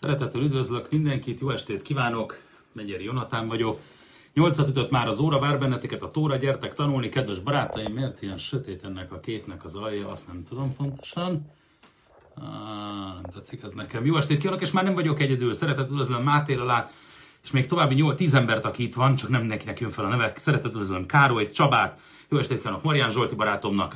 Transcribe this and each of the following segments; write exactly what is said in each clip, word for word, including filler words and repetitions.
Szeretettel üdvözlök mindenkit, jó estét kívánok, Megyeri Jonatán vagyok. Nyolcat ütött már az óra, vár benneteket a tóra, gyertek tanulni, kedves barátaim, miért ilyen sötét ennek a képnek az alja, azt nem tudom pontosan. Ah, tetszik ez nekem. Jó estét kívánok, és már nem vagyok egyedül, szeretettel üdvözlöm Máté Lalát, és még további nyolc embert, aki itt van, csak nem nekinek jön fel a nevek. Szeretettel üdvözlöm Károlyt, Csabát, jó estét kívánok Marián Zsolti barátomnak.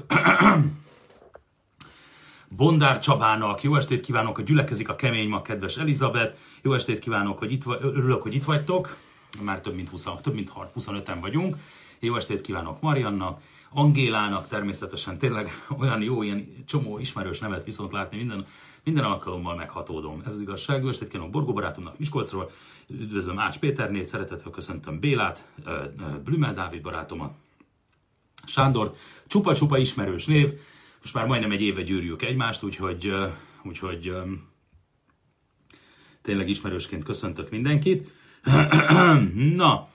Bondár Csabának, jó estét kívánok, hogy gyülekezik a kemény mag, kedves Elizabeth, jó estét kívánok, hogy itt vagy, örülök, hogy itt vagytok, már több mint, húsz, több mint huszonöten vagyunk, jó estét kívánok Mariannak, Angélának, természetesen tényleg olyan jó, ilyen csomó ismerős nevet viszont látni, minden, minden alkalommal meghatódom. Ez az igazság, jó estét kívánok Borgó barátomnak Miskolcról, üdvözlöm Ács Péternét, szeretettel köszöntöm Bélát, Blümel Dávid barátomat, Sándort, csupa-csupa ismerős név. Most már majdnem egy éve gyűrjük egymást, úgyhogy, úgyhogy tényleg ismerősként köszöntök mindenkit. Na,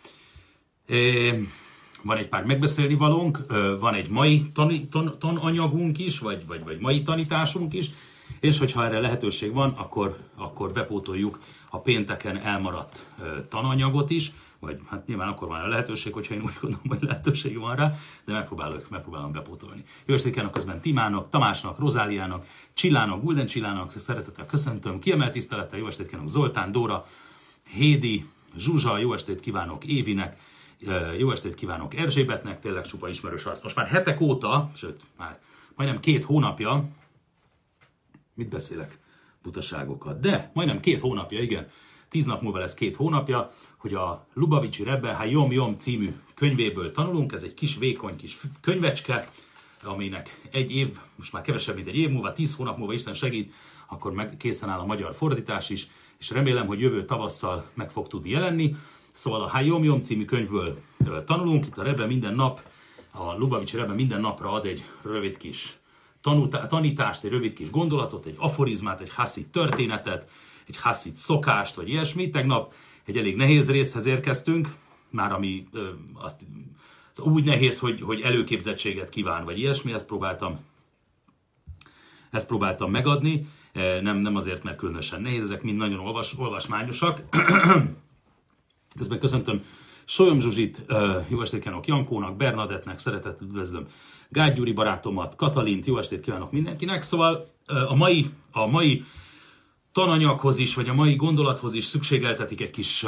van egy pár megbeszélni valónk, van egy mai tani, tan, tananyagunk is, vagy, vagy, vagy mai tanításunk is, és hogyha erre lehetőség van, akkor, akkor bepótoljuk a pénteken elmaradt tananyagot is, vagy hát nyilván akkor van a lehetőség, hogyha én úgy gondolom, hogy lehetőség van rá, de megpróbálok, megpróbálom bepótolni. Jó estét kívánok közben Timának, Tamásnak, Rozáliának, Csillának, Gulden Csillának, szeretettel köszöntöm, kiemelt tisztelettel, jó estét kívánok Zoltán, Dóra, Hédi, Zsuzsa, jó estét kívánok Évinek, jó estét kívánok Erzsébetnek, tényleg csupa ismerős arc. Most már hetek óta, sőt már majdnem két hónapja, mit beszélek? Butaságokat. De majdnem két hónapja, igen, tíz nap múlva lesz két hónapja, hogy a Lubavicsi Rebbe Hayom Yom című könyvéből tanulunk. Ez egy kis vékony kis könyvecske, aminek egy év, most már kevesebb, mint egy év múlva, tíz hónap múlva Isten segít, akkor meg készen áll a magyar fordítás is, és remélem, hogy jövő tavasszal meg fog tudni jelenni. Szóval a Hayom Yom című könyvből tanulunk. Itt a Rebbe minden nap, a Lubavicsi Rebbe minden napra ad egy rövid kis tanítást, egy rövid kis gondolatot, egy aforizmát, egy haszid történetet, egy haszid szokást, vagy ilyesmi. Tegnap egy elég nehéz részhez érkeztünk, már ami ö, azt, az úgy nehéz, hogy, hogy előképzettséget kíván, vagy ilyesmi, ezt próbáltam, ezt próbáltam megadni, nem, nem azért, mert különösen nehéz, ezek mind nagyon olvas, olvasmányosak. Közben köszöntöm Solyom Zsuzsit, jó estét kívánok Jankónak, Bernadettnek, szeretettel üdvözlöm Gágy Gyuri barátomat, Katalint, jó estét kívánok mindenkinek. Szóval a mai, a mai tananyaghoz is, vagy a mai gondolathoz is szükségeltetik egy kis,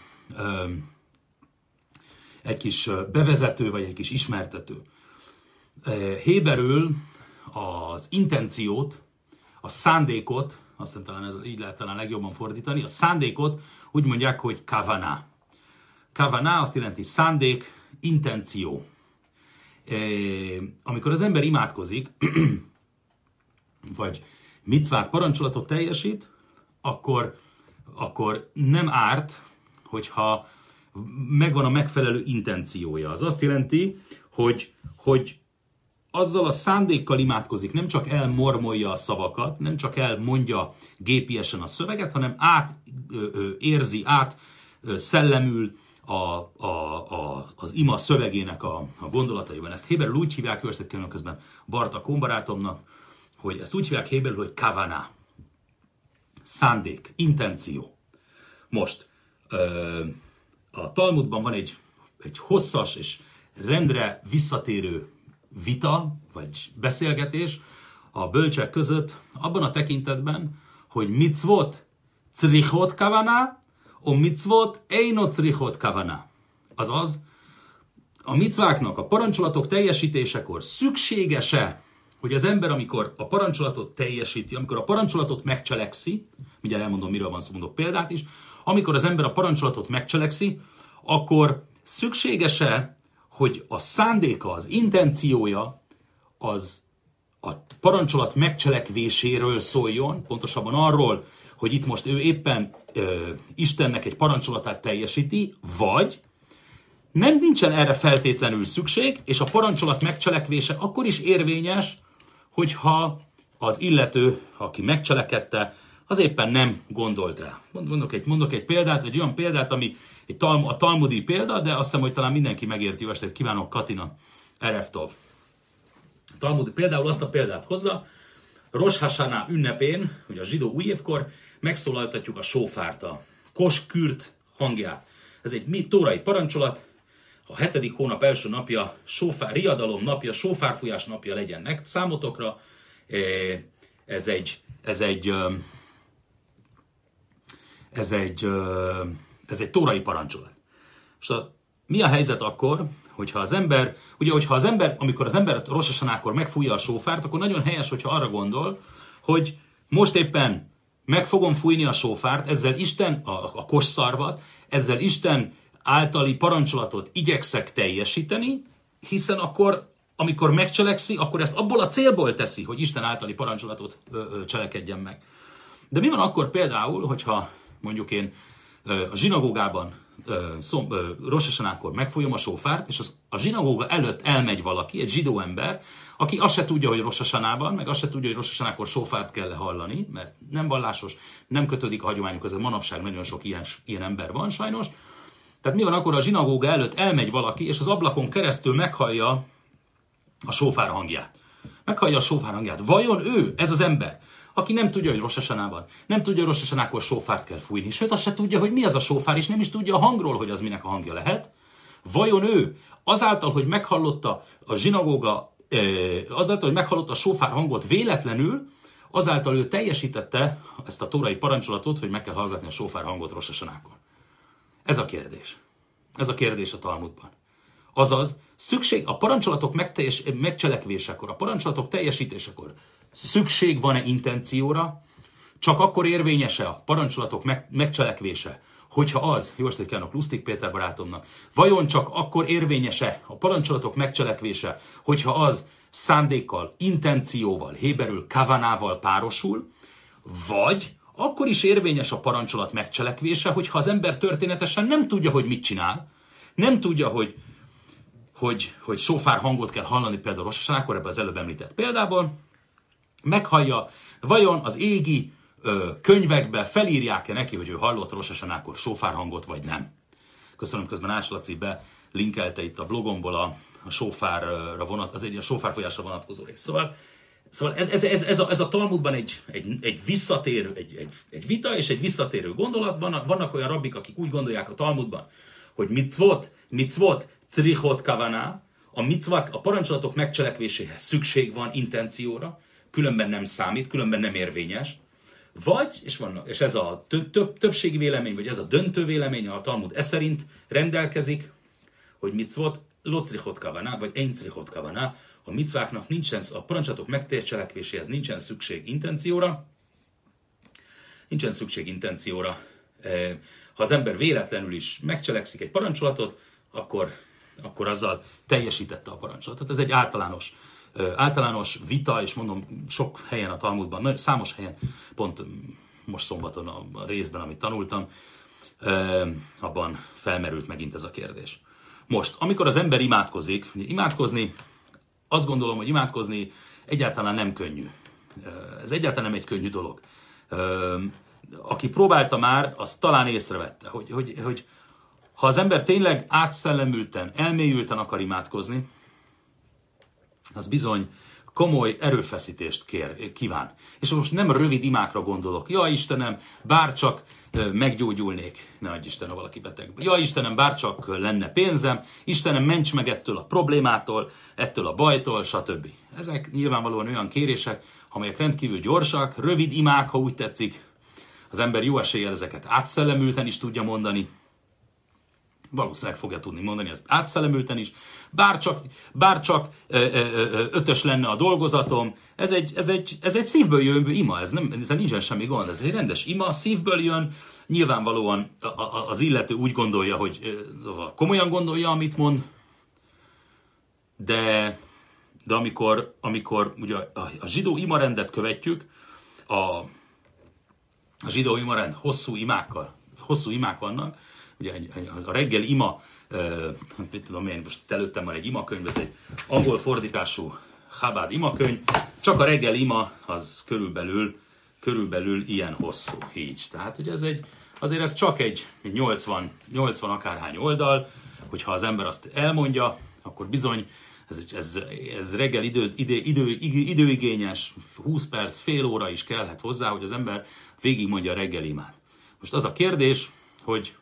egy kis bevezető, vagy egy kis ismertető. Héberül az intenciót, a szándékot, azt hiszem talán ez így lehet talán legjobban fordítani, a szándékot úgy mondják, hogy kavaná. Kavaná azt jelenti szándék, intenció. Amikor az ember imádkozik, vagy micvát, parancsolatot teljesít, akkor, akkor nem árt, hogyha megvan a megfelelő intenciója. Az azt jelenti, hogy, hogy azzal a szándékkal imádkozik, nem csak elmormolja a szavakat, nem csak elmondja gépiesen a szöveget, hanem át ö, ö, érzi, át ö, szellemül a, a, a, az ima szövegének a, a gondolataiban. Ezt héberül úgy hívják, jó estét kívánok közben Barta Kombarátomnak, hogy ezt úgy hívják héberül, hogy kavaná. Szándék, intenció. Most ö, a Talmudban van egy, egy hosszas és rendre visszatérő vita, vagy beszélgetés a bölcsek között abban a tekintetben, hogy micvot crichot kavaná, o micvot eino crichot kavaná. Azaz, a micváknak, a parancsolatok teljesítésekor szükséges-e, hogy az ember, amikor a parancsolatot teljesíti, amikor a parancsolatot megcselekszi, mindjárt elmondom, miről van szó, mondok példát is, amikor az ember a parancsolatot megcselekszi, akkor szükséges-e, hogy a szándéka, az intenciója az a parancsolat megcselekvéséről szóljon, pontosabban arról, hogy itt most ő éppen ö, Istennek egy parancsolatát teljesíti, vagy nem nincsen erre feltétlenül szükség, és a parancsolat megcselekvése akkor is érvényes, hogyha az illető, aki megcselekedte, az éppen nem gondolt rá. Mondok egy, mondok egy példát, vagy olyan példát, ami egy talm, a talmudi példa, de azt hiszem, hogy talán mindenki megérti. Jó estét kívánok, Katina Ereftov. Talmud például azt a példát hozza, Rosh Hashanah ünnepén, ugye a zsidó újévkor, megszólaltatjuk a sófárt, a koskürt hangját. Ez egy tórai parancsolat, a hetedik hónap első napja, sófár, riadalom napja, sófárfújás napja legyen számotokra. Ez egy, ez egy, ez egy, ez egy tórai parancsolat. És a, mi a helyzet akkor, hogyha az ember, ugye, hogyha az ember, amikor az ember Rosh Hashanah-kor megfújja a sófárt, akkor nagyon helyes, hogyha arra gondol, hogy most éppen meg fogom fújni a sófárt, ezzel Isten, a, a kosszarvat, ezzel Isten általi parancsolatot igyekszek teljesíteni, hiszen akkor, amikor megcselekszi, akkor ezt abból a célból teszi, hogy Isten általi parancsolatot ö, ö, cselekedjen meg. De mi van akkor például, hogyha mondjuk én ö, a zsinagógában Rosh Hashanah-kor megfújom a sófárt, és az, a zsinagóga előtt elmegy valaki, egy zsidó ember, aki azt se tudja, hogy Rosh Hashanah-ban, meg azt se tudja, hogy Rosh Hashanah-kor sófárt kell hallani, mert nem vallásos, nem kötődik a hagyományok, ez manapság nagyon sok ilyen, ilyen ember van sajnos. Tehát mi van akkor, a zsinagóga előtt elmegy valaki, és az ablakon keresztül meghallja a sófár hangját. Meghallja a sófár hangját. Vajon ő, ez az ember, aki nem tudja, hogy Rosh Hashanah van, nem tudja, hogy Rosh Hashanah-kor sófárt kell fújni, sőt azt se tudja, hogy mi az a sófár, és nem is tudja a hangról, hogy az minek a hangja lehet. Vajon ő azáltal, hogy meghallotta a zsinagóga, azáltal, hogy meghallotta a sófár hangot véletlenül, azáltal ő teljesítette ezt a tórai parancsolatot, hogy meg kell hallgatni a sófár hangot Rosh Hashanah-kor. Ez a kérdés. Ez a kérdés a Talmudban. Azaz, szükség a parancsolatok megteljes, megcselekvésekor, a parancsolatok teljesítésekor szükség van-e intencióra, csak akkor érvényes-e a parancsolatok meg, megcselekvése, hogyha az, jó estét kívánok Lustig Péter barátomnak, vajon csak akkor érvényes-e a parancsolatok megcselekvése, hogyha az szándékkal, intencióval, héberül kavanával párosul, vagy akkor is érvényes a parancsolat megcselekvése, hogyha az ember történetesen nem tudja, hogy mit csinál, nem tudja, hogy, hogy, hogy sófár hangot kell hallani például Rosh Hashanah-kor, ebben az előbb említett példában, meghallja, vajon az égi ö, könyvekbe felírják-e neki, hogy ő hallott Rosh Hashanah-kor sófár hangot, vagy nem. Köszönöm, közben Ács Laci belinkelte itt a blogomból a, a sófárra vonat, az egy a sófárfolyásra vonatkozó rész. Szóval, szóval ez, ez, ez, ez, a, ez a Talmudban egy, egy, egy visszatérő, egy, egy, egy vita és egy visszatérő gondolat. Vannak, vannak olyan rabbik, akik úgy gondolják a Talmudban, hogy mitzvot, mitzvot, crichot kavaná, a mitzvák, a parancsolatok megcselekvéséhez szükség van intencióra, különben nem számít, különben nem érvényes. Vagy, és, vannak, és ez a több, több, többségi vélemény, vagy ez a döntő vélemény, a Talmud e szerint rendelkezik, hogy mitzvot, locrichot kavaná, vagy encrichot kavaná, a mitzváknak nincsen, a parancsolatok megcselekvéséhez nincsen szükség intencióra, nincsen szükség intencióra. Ha az ember véletlenül is megcselekszik egy parancsolatot, akkor, akkor azzal teljesítette a parancsolatot. Ez egy általános általános vita, és mondom, sok helyen a Talmudban, számos helyen, pont most szombaton a részben, amit tanultam, abban felmerült megint ez a kérdés. Most, amikor az ember imádkozik, imádkozni, azt gondolom, hogy imádkozni egyáltalán nem könnyű. Ez egyáltalán nem egy könnyű dolog. Aki próbálta már, az talán észrevette, hogy, hogy, hogy ha az ember tényleg átszellemülten, elmélyülten akar imádkozni, az bizony komoly erőfeszítést kér, kíván. És most nem rövid imákra gondolok. Ja, Istenem, bárcsak meggyógyulnék. Ne adj Isten, ha valaki beteg. Ja, Istenem, bárcsak lenne pénzem. Istenem, ments meg ettől a problémától, ettől a bajtól, stb. Ezek nyilvánvalóan olyan kérések, amelyek rendkívül gyorsak, rövid imák, ha úgy tetszik. Az ember jó eséllyel ezeket átszellemülten is tudja mondani. Valószínűleg fogja tudni mondani ezt átszellemülten is. Bárcsak, bárcsak ö, ö, ö, ötös lenne a dolgozatom, ez egy, ez egy, ez egy szívből jövő ima, ez nem, ezzel nincsen semmi gond, ez egy rendes ima, szívből jön, nyilvánvalóan az illető úgy gondolja, hogy komolyan gondolja, amit mond, de, de amikor, amikor ugye a, a zsidó imarendet követjük, a, a zsidó imarend hosszú imákkal, hosszú imák vannak, ugye a reggel ima, mit tudom én, most itt előttem van egy imakönyv, ez egy angol fordítású Chabad imakönyv, csak a reggel ima az körülbelül, körülbelül ilyen hosszú, így. Tehát ugye ez egy, azért ez csak egy nyolcvan, nyolcvan akárhány oldal, hogyha az ember azt elmondja, akkor bizony ez, ez, ez reggel idő, idő, idő, időigényes, húsz perc, fél óra is kellhet hozzá, hogy az ember végigmondja a reggeli imát. Most az a kérdés, hogy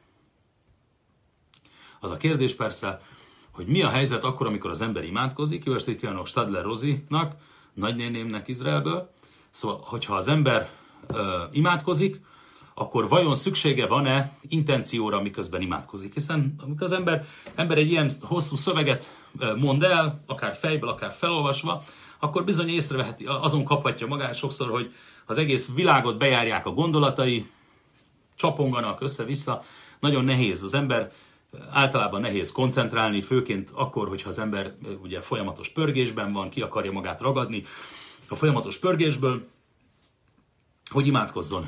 az a kérdés persze, hogy mi a helyzet akkor, amikor az ember imádkozik. Jó estét kívánok Stadler Rozinak, nagynénémnek Izraelből. Szóval, hogyha az ember ö, imádkozik, akkor vajon szüksége van-e intencióra, miközben imádkozik? Hiszen amikor az ember, ember egy ilyen hosszú szöveget mond el, akár fejből, akár felolvasva, akkor bizony észreveheti, azon kaphatja magát sokszor, hogy az egész világot bejárják a gondolatai, csaponganak össze-vissza. Nagyon nehéz az ember, általában nehéz koncentrálni, főként akkor, hogyha az ember ugye folyamatos pörgésben van, ki akarja magát ragadni a folyamatos pörgésből, hogy imádkozzon.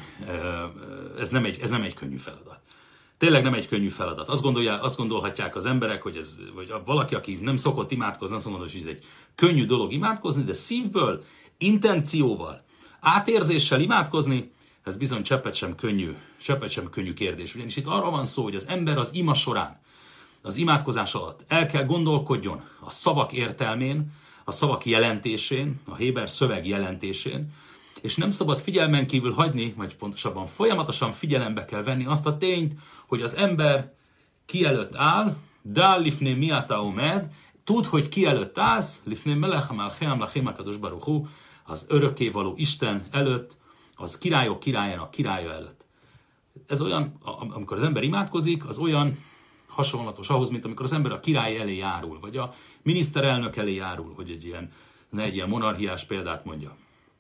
Ez nem egy, ez nem egy könnyű feladat. Tényleg nem egy könnyű feladat. Azt, gondolja, azt gondolhatják az emberek, hogy ez, vagy valaki, aki nem szokott imádkozni, azt mondja, hogy ez egy könnyű dolog imádkozni, de szívből, intencióval, átérzéssel imádkozni, ez bizony cseppet sem könnyű, cseppet sem könnyű kérdés. Ugyanis itt arról van szó, hogy az ember az ima során, az imádkozás alatt el kell gondolkodjon a szavak értelmén, a szavak jelentésén, a héber szöveg jelentésén, és nem szabad figyelmen kívül hagyni, vagy pontosabban folyamatosan figyelembe kell venni azt a tényt, hogy az ember ki előtt áll, dál lifné miata omed, tud, hogy ki előtt állsz, lifné melech melchem lachem akadosh baruch hu, az örökkévaló Isten előtt, az királyok királyának királya előtt. Ez olyan, amikor az ember imádkozik, az olyan hasonlatos ahhoz, mint amikor az ember a király elé járul, vagy a miniszterelnök elé járul, hogy egy ilyen, ne egy ilyen monarchiás példát mondja.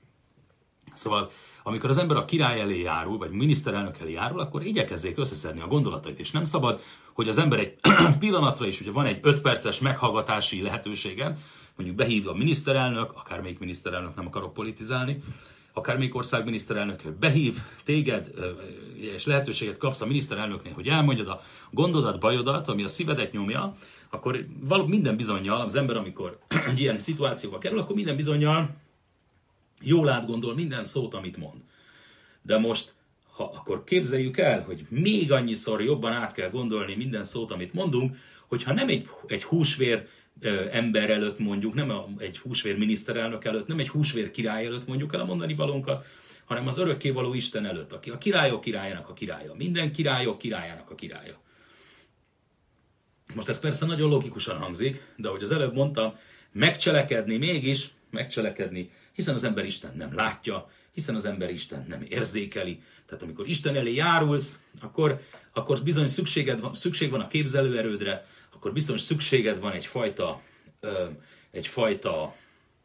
Szóval, amikor az ember a király elé járul, vagy miniszterelnök elé járul, akkor igyekezzék összeszedni a gondolatait, és nem szabad, hogy az ember egy pillanatra is, ugye van egy öt perces meghallgatási lehetősége, mondjuk behívja a miniszterelnök, akármelyik miniszterelnök, nem akarok politizálni, akármelyik ország miniszterelnök behív téged, és lehetőséget kapsz a miniszterelnöknél, hogy elmondjad a gondodat, bajodat, ami a szívedet nyomja, akkor való minden bizonnyal az ember, amikor egy ilyen szituációba kerül, akkor minden bizonnyal jól átgondol minden szót, amit mond. De most, ha akkor képzeljük el, hogy még annyiszor jobban át kell gondolni minden szót, amit mondunk, hogyha nem egy, egy húsvér ember előtt mondjuk, nem egy húsvér miniszterelnök előtt, nem egy húsvér király előtt mondjuk el a mondani valónkat, hanem az örökkévaló Isten előtt, aki a királyok királyának a királya. Minden királyok királyának a királya. Most ez persze nagyon logikusan hangzik, de ahogy az előbb mondtam, megcselekedni mégis, megcselekedni, hiszen az ember Isten nem látja, hiszen az ember Isten nem érzékeli. Tehát amikor Isten elé járulsz, akkor, akkor bizony szükséged van, szükség van a képzelőerődre, akkor biztos szükséged van egyfajta, ö, egyfajta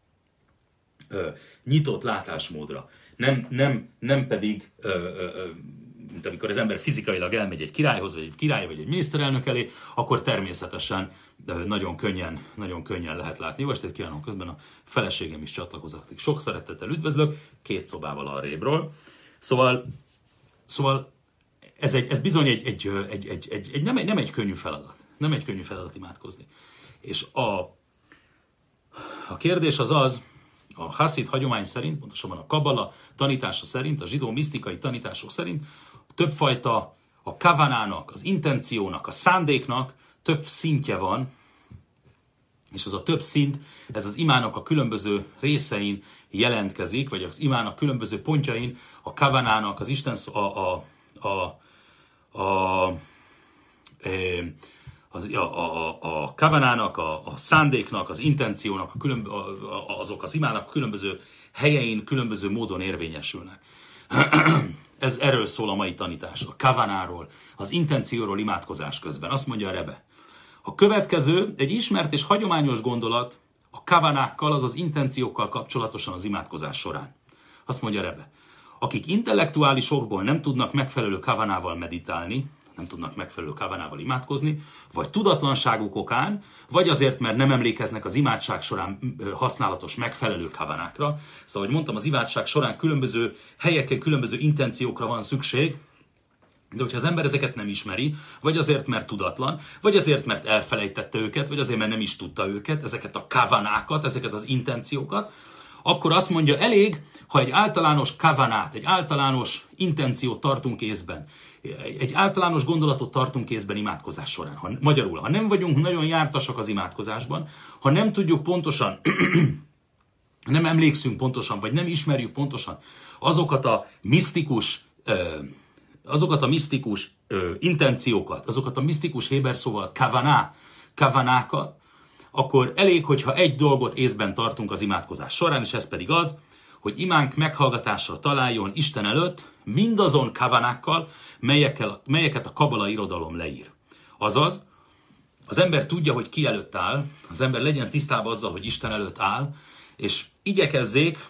ö, nyitott látásmódra. Nem, nem, nem pedig, ö, ö, mint amikor az ember fizikailag elmegy egy királyhoz, vagy egy király, vagy egy miniszterelnök elé, akkor természetesen ö, nagyon könnyen, nagyon könnyen lehet látni. Jó estét kívánok, közben a feleségem is csatlakozik. Sok szeretettel üdvözlök, két szobával arrébről. Szóval, szóval ez, egy, ez bizony egy, egy, egy, egy, egy, egy, nem, egy, nem egy könnyű feladat. Nem egy könnyű feladat imádkozni. És a, a kérdés az az, a haszid hagyomány szerint, pontosabban a kabala tanítása szerint, a zsidó misztikai tanítások szerint többfajta a kavanának, az intenciónak, a szándéknak több szintje van, és az a több szint, ez az imának a különböző részein jelentkezik, vagy az imának különböző pontjain, a kavanának, az Isten, a, a, a, a, a Az, a, a, a kavanának, a, a szándéknak, az intenciónak, a különb, a, a, azok az imának a különböző helyein, különböző módon érvényesülnek. Ez erről szól a mai tanítás, a kavanáról, az intencióról imádkozás közben. Azt mondja a Rebe. A következő egy ismert és hagyományos gondolat a kavanákkal, azaz intenciókkal kapcsolatosan az imádkozás során. Azt mondja a Rebe. Akik intellektuális okból nem tudnak megfelelő kavanával meditálni, nem tudnak megfelelő kavanával imádkozni, vagy tudatlanságuk okán, vagy azért, mert nem emlékeznek az imádság során használatos megfelelő kavanákra. Szóval, hogy mondtam, az imádság során különböző helyeken, különböző intenciókra van szükség, de hogyha az ember ezeket nem ismeri, vagy azért, mert tudatlan, vagy azért, mert elfelejtette őket, vagy azért, mert nem is tudta őket, ezeket a kavanákat, ezeket az intenciókat, akkor azt mondja, elég, ha egy általános kavanát, egy általános intenciót tartunk észben, egy általános gondolatot tartunk észben imádkozás során. Ha, magyarul, ha nem vagyunk nagyon jártasak az imádkozásban, ha nem tudjuk pontosan, nem emlékszünk pontosan, vagy nem ismerjük pontosan azokat a misztikus, azokat a misztikus intenciókat, azokat a misztikus héber szóval kavaná, kavanákat, akkor elég, hogyha egy dolgot észben tartunk az imádkozás során, és ez pedig az, hogy imánk meghallgatásra találjon Isten előtt mindazon kavanákkal, melyekkel, melyeket a kabala irodalom leír. Azaz, az ember tudja, hogy ki előtt áll, az ember legyen tisztában azzal, hogy Isten előtt áll, és igyekezzék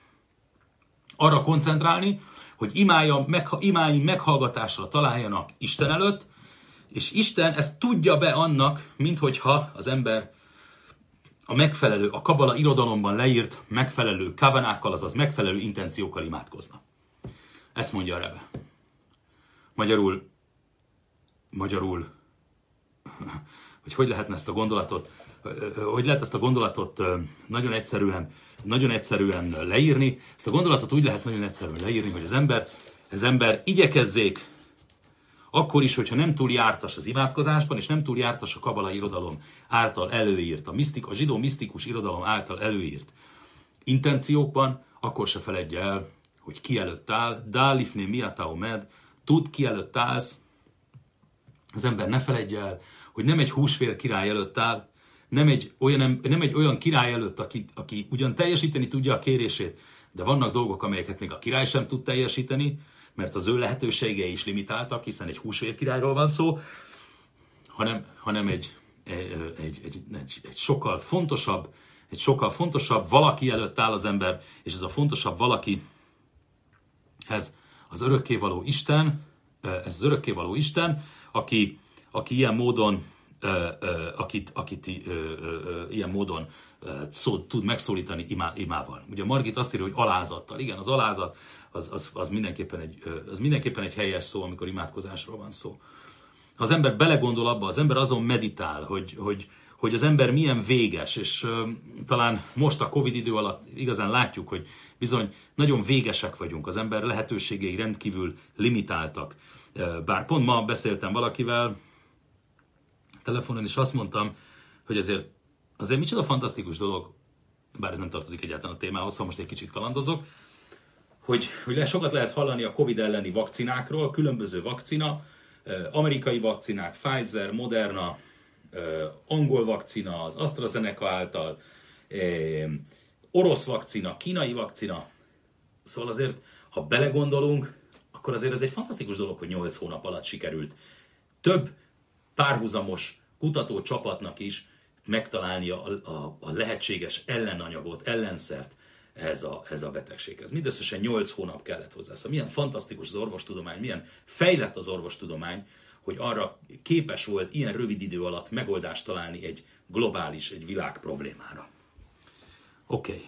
arra koncentrálni, hogy imája, meg, imái meghallgatásra találjanak Isten előtt, és Isten ezt tudja be annak, minthogyha az ember a megfelelő, a kabala irodalomban leírt megfelelő kavanákkal, azaz megfelelő intenciókkal imádkozna. Ezt mondja a Rebbe. Magyarul, magyarul, hogy hogy lehetne ezt a gondolatot, hogy lehet ezt a gondolatot nagyon egyszerűen, nagyon egyszerűen leírni. Ezt a gondolatot úgy lehet nagyon egyszerűen leírni, hogy az ember, az ember igyekezzék, akkor is, hogyha nem túl jártas az imádkozásban, és nem túl jártas a kabala irodalom által előírt, a, misztik, a zsidó misztikus irodalom által előírt intenciókban, akkor se feledje el, hogy ki előtt áll, dálifné miata omed, tud ki előtt állsz, az ember ne feledje el, hogy nem egy húsvér király előtt áll, nem egy olyan, nem egy olyan király előtt, aki, aki ugyan teljesíteni tudja a kérését, de vannak dolgok, amelyeket még a király sem tud teljesíteni, mert az ő lehetőségei is limitáltak, hiszen egy húsvér királyról van szó, hanem, hanem egy, egy, egy, egy, egy, egy sokkal fontosabb, egy sokkal fontosabb valaki előtt áll az ember, és ez a fontosabb valaki, ez az örökkévaló Isten, ez az örökkévaló Isten, aki, aki ilyen módon, akit, akit ilyen módon szó, tud megszólítani imá, imával. Ugye Margit azt írja, hogy alázattal. Igen, az alázat az, az, az, mindenképpen egy, az mindenképpen egy helyes szó, amikor imádkozásról van szó. Ha az ember belegondol abba, az ember azon meditál, hogy, hogy, hogy az ember milyen véges, és uh, talán most a Covid idő alatt igazán látjuk, hogy bizony nagyon végesek vagyunk, az ember lehetőségei rendkívül limitáltak. Uh, bár pont ma beszéltem valakivel telefonon, és azt mondtam, hogy azért, azért micsoda fantasztikus dolog, bár ez nem tartozik egyáltalán a témához, szóval most egy kicsit kalandozok, hogy, hogy sokat lehet hallani a Covid elleni vakcinákról, különböző vakcina, amerikai vakcinák, Pfizer, Moderna, angol vakcina, az AstraZeneca által, orosz vakcina, kínai vakcina. Szóval azért, ha belegondolunk, akkor azért ez egy fantasztikus dolog, hogy nyolc hónap alatt sikerült több párhuzamos kutatócsapatnak is megtalálni a, a, a lehetséges ellenanyagot, ellenszert ez a, ez a betegséghez. Mindösszesen nyolc hónap kellett hozzá. Szóval milyen fantasztikus az orvostudomány, milyen fejlett az orvostudomány, hogy arra képes volt ilyen rövid idő alatt megoldást találni egy globális, egy világ problémára. Oké.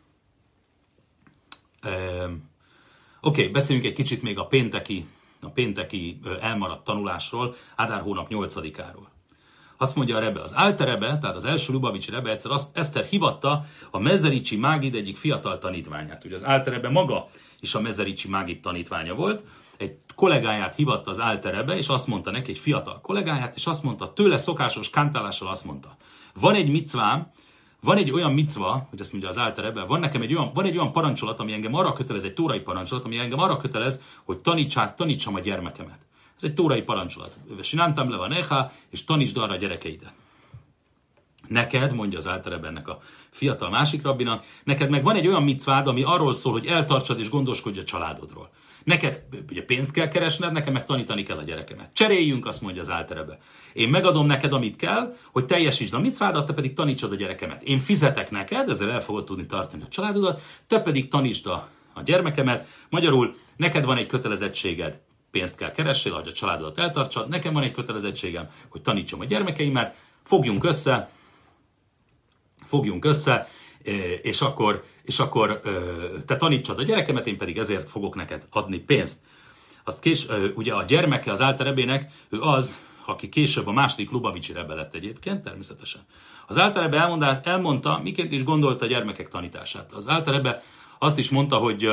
Okay. Um, Oké, okay, beszéljünk egy kicsit még a pénteki, a pénteki elmaradt tanulásról, Ádár hónap nyolcadikáról. Azt mondja a Rebbe, az Alter Rebbe, tehát az első Lubavicsi Rebbe egyszer azt, Eszter hívatta a Mezericsi Mágid egyik fiatal tanítványát. Ugye az Alter Rebbe maga is a Mezericsi Mágid tanítványa volt. Egy kollégáját hívatta az Alter Rebbe, és azt mondta neki, egy fiatal kollégáját, és azt mondta, tőle szokásos kántálással azt mondta, van egy micvám, van egy olyan micva, hogy azt mondja az Alter Rebbe, van nekem egy olyan, van egy olyan parancsolat, ami engem arra kötelez, egy tórai parancsolat, ami engem arra kötelez, hogy tanítsát, tanítsam a gyermekemet. Ez egy tórai parancsolat. Sinántam le van eha, és tanítsd arra a gyerekeidet. Neked, mondja az Alter Rebbe ennek a fiatal másik rabbinak, neked meg van egy olyan micvád, ami arról szól, hogy eltartsad és gondoskodj a családodról. Neked ugye pénzt kell keresned, nekem meg tanítani kell a gyerekemet. Cseréljünk, azt mondja az Alter Rebbe. Én megadom neked, amit kell, hogy teljesítsd a micvádat, te pedig tanítsad a gyerekemet. Én fizetek neked, ezzel el fogod tudni tartani a családodat, te pedig tanítsd a, a gyermekemet. Magyarul neked van egy kötelezettséged, pénzt kell keressél, hogy a családodat eltartsad, nekem van egy kötelezettségem, hogy tanítsam a gyermekeimet, fogjunk össze, fogjunk össze, és akkor, és akkor te tanítsad a gyerekemet, én pedig ezért fogok neked adni pénzt. Azt kés, ugye a gyermeke az Alter Rebének, ő az, aki később a második Lubavicsi Rebbe lett egyébként, természetesen. Az Alter Rebbe elmondá, elmondta, miként is gondolta a gyermekek tanítását. Az Alter Rebbe azt is mondta, hogy,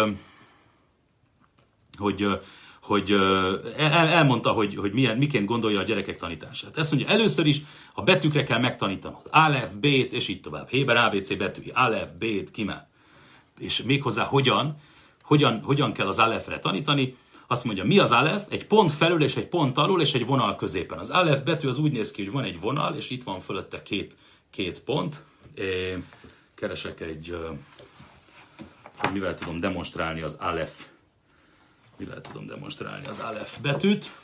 hogy, hogy el, elmondta, hogy, hogy milyen, miként gondolja a gyerekek tanítását. Ezt mondja, először is a betűkre kell megtanítanod. Alef, bét, és így tovább. Héber á bé cé betűi. Alef, bét, kimel. És méghozzá hogyan, hogyan, hogyan kell az alefre tanítani. Azt mondja, mi az alef? Egy pont felül és egy pont alul és egy vonal középen. Az alef betű az úgy néz ki, hogy van egy vonal, és itt van fölötte két, két pont. É, keresek egy, hogy mivel tudom demonstrálni az alef, mivel tudom demonstrálni az alef betűt.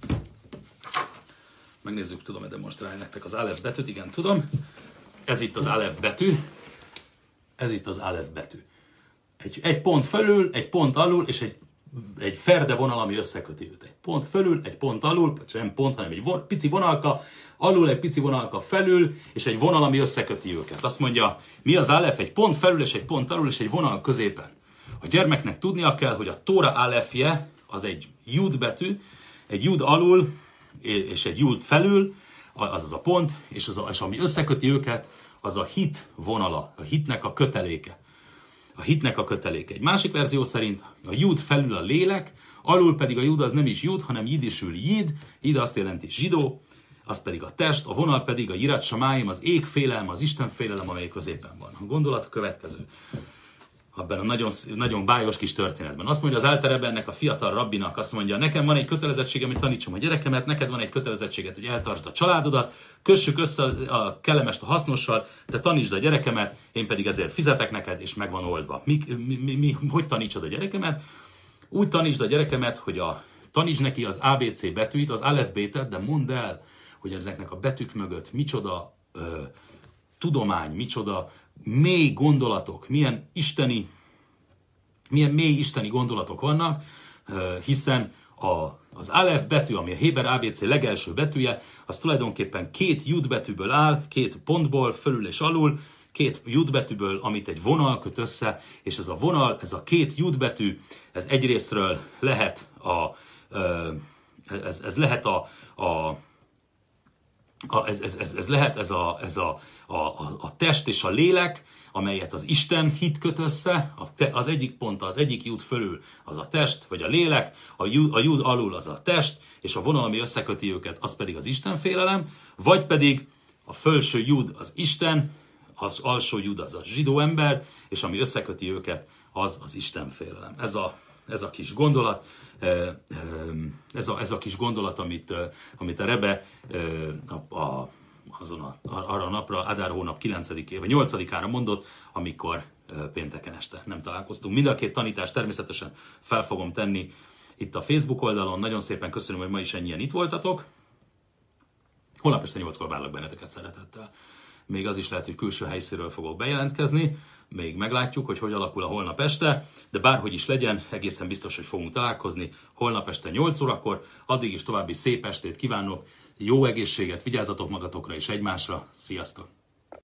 Megnézzük, tudom-e demonstrálni nektek az alef betűt? Igen, tudom. Ez itt az alef betű. Ez itt az alef betű. Egy, egy pont fölül, egy pont alul, és egy, egy ferde vonal, ami összeköti őt. Egy pont fölül, egy pont alul, nem pont, hanem egy von, pici vonalka, alul egy pici vonalka felül, és egy vonal, ami összeköti őket. Azt mondja, mi az alef? Egy pont felül, és egy pont alul, és egy vonal középen. A gyermeknek tudnia kell, hogy a Tóra alefje az egy jud betű, egy jud alul, és egy jud felül, az az a pont, és, az a, és ami összeköti őket, az a hit vonala, a hitnek a köteléke. A hitnek a köteléke. Egy másik verzió szerint a jud felül a lélek, alul pedig a jud az nem is jud, hanem jidisül jid, jid azt jelenti zsidó, az pedig a test, a vonal pedig a jirat samáim, az ég félelem, az Isten félelem, amely középen van. A gondolat a következő. Abban a nagyon, nagyon bájos kis történetben. Azt mondja az Alter Rebbe ennek a fiatal rabbinak, azt mondja, nekem van egy kötelezettségem, hogy tanítsam a gyerekemet, neked van egy kötelezettséget, hogy eltartsd a családodat, kössük össze a kellemest a hasznossal, te tanítsd a gyerekemet, én pedig ezért fizetek neked, és meg van oldva. Mi, mi, mi, mi, hogy tanítsad a gyerekemet? Úgy tanítsd a gyerekemet, hogy a, tanítsd neki az á bé cé betűit, az alef bétet, de mondd el, hogy ezeknek a betűk mögött micsoda ö, tudomány, micsoda mély gondolatok, milyen isteni, milyen mély isteni gondolatok vannak, hiszen a, az alef betű, ami a Héber á bé cé legelső betűje, az tulajdonképpen két jud betűből áll, két pontból, fölül és alul, két jud betűből, amit egy vonal köt össze, és ez a vonal, ez a két jud betű, ez egyrésztről lehet a, ez, ez lehet a, a A, ez, ez, ez, ez lehet ez, a, ez a, a, a test és a lélek, amelyet az Isten hit köt össze, a te, az egyik pont, az egyik jud fölül az a test, vagy a lélek, a jud, a jud alul az a test, és a vonal, ami összeköti őket, az pedig az Isten félelem, vagy pedig a felső jud az Isten, az alsó jud az a zsidó ember, és ami összeköti őket, az az Isten félelem. Ez a, ez a kis gondolat, Ez a, ez a kis gondolat, amit, amit a Rebbe a, a, azon a, arra a napra, Adár hónap kilencedikén vagy nyolcadikára mondott, amikor pénteken este nem találkoztunk. Mind a két tanítást természetesen fel fogom tenni itt a Facebook oldalon. Nagyon szépen köszönöm, hogy ma is ennyien itt voltatok. Holnap este nyolckor várlak benneteket szeretettel. Még az is lehet, hogy külső helyszínről fogok bejelentkezni. Még meglátjuk, hogy hogy alakul a holnap este, de bárhogy is legyen, egészen biztos, hogy fogunk találkozni holnap este nyolc órakor. Addig is további szép estét kívánok, jó egészséget, vigyázzatok magatokra és egymásra. Sziasztok!